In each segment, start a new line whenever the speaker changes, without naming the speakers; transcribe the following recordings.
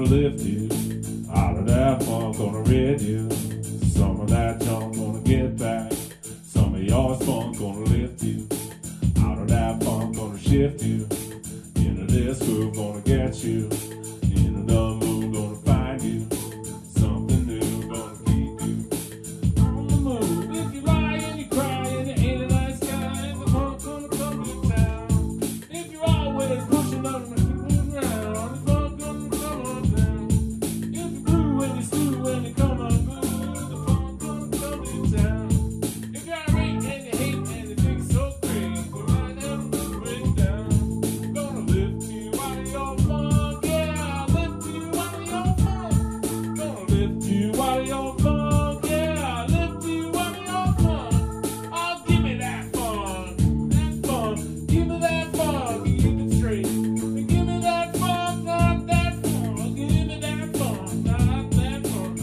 lift you out of that funk, gonna rid you. Some of that junk gonna get back. Some of your funk gonna lift you out of that funk, gonna shift you into this groove, gonna get you into the mood, gonna find you something new, gonna keep you on the move. If you lie and you cry and it ain't a nice guy, the funk gonna come to town. If you're always pushing on the around, the funk gonna come on down. If you brew and you stew and you come on good, the funk gonna come to town. If you're irate and you hate and you think so great, but right now the break down. Gonna lift you out of your funk, yeah, lift you out of your funk. Gonna lift you out of your funk, yeah, lift you out of your funk. Oh, give me that funk, give me that funk, keep it straight. Give me that funk, not that funk, give me that funk, not that funk.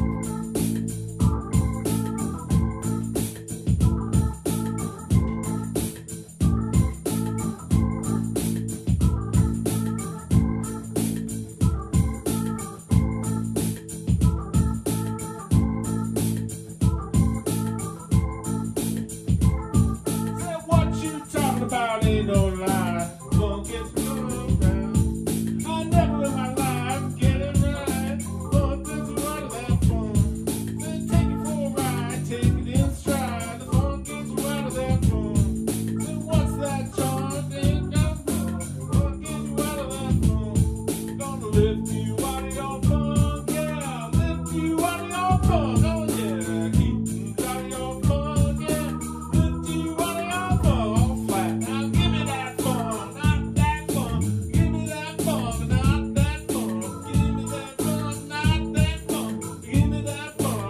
Say what you talking about ain't no lie. Funk gets me around. I never in my life get it right. Funk gets me out of that funk. Then take it for a ride, take it in stride. The funk gets you out of that funk. Then what's that charge? Ain't got funk. Funk gets you out of that funk. Gonna lift you out of your funk, yeah. Lift you out of your funk, oh yeah. Keep you out of your funk, yeah. Lift you out of your funk, all flat. Now give me that funk, not that funk. Give me that funk, not that funk. Give me that funk, not that funk. Give me that funk.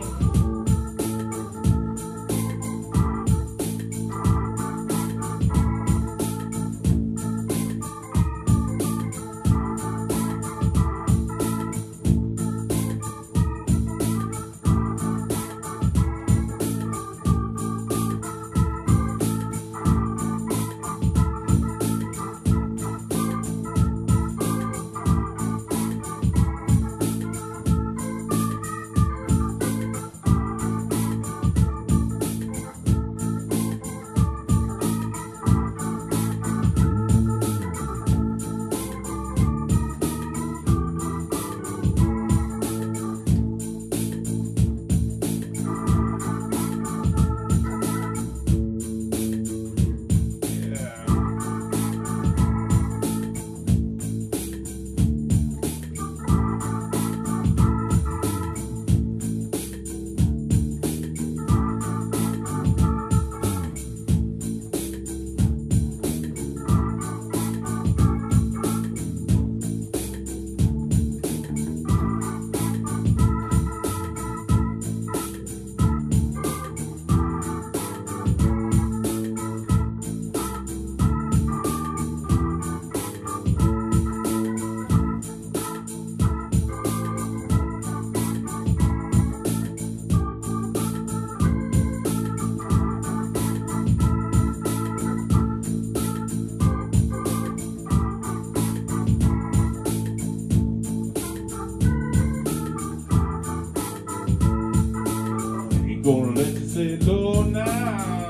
Ain't gonna let you say no now.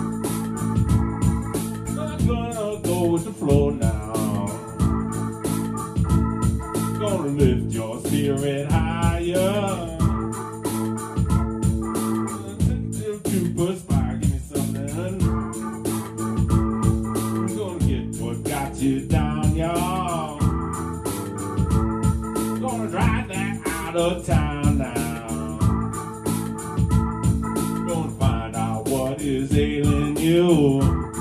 Not gonna go with the flow now. Gonna lift your spirit higher. Super spy, give me something. Gonna get what got you down, y'all. Gonna drive that out of town now. Gonna find out what is ailing you.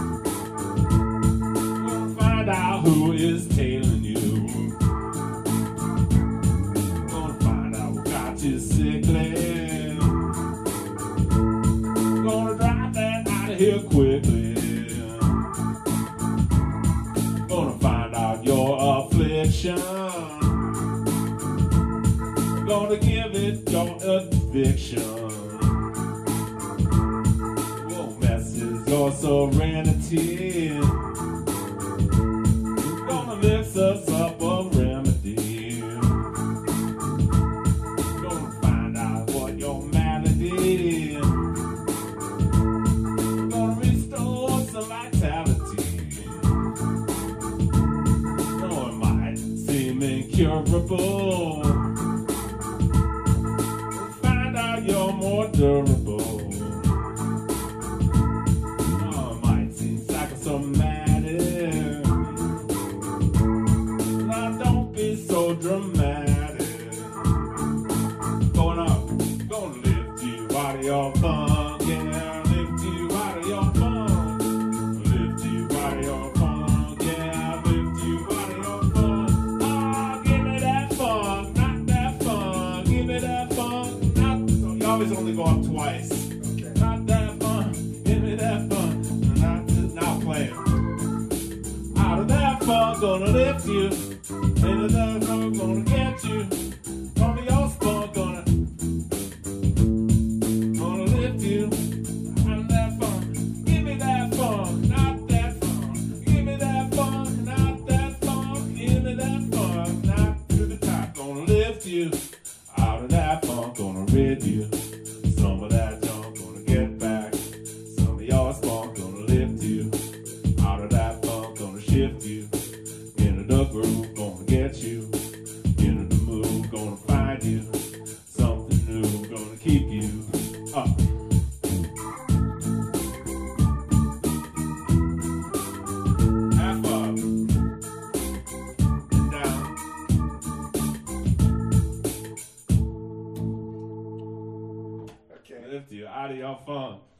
Gonna find out who is tailing you. Gonna find out what got you sickly. Gonna drive that out of here quickly. Gonna find out your affliction. Gonna give it your addiction. Won't messes your serenity. Gonna mix us up a remedy. incurable. Find out you're more durable. Oh, might seem psychosomatic. Now don't be so dramatic. Going up, gonna lift you out of your funk, yeah. Lift you out of your funk. Lift you out of your funk, yeah. Lift you out of your funk. Oh, give me that funk, not that funk. Give me that funk, not. So you always only go up twice.
Okay.
Not that funk, give me that funk. Not playing. Out of that funk, gonna lift you. Into that funk, gonna get you. From your spunk, gonna lift you. Out of that funk, give me that funk, not that funk. Give me that funk, not that funk. Give me that funk, not to the top. Gonna lift you. Out of that funk, gonna rid you. Some of that junk, gonna get back. Some of your spunk, gonna lift you. Out of that funk, gonna shift you. Into the groove, gonna get you. Into the mood, gonna find you. Something new, gonna keep you up. Half up. Down.
Okay.
Lift you out of your funk.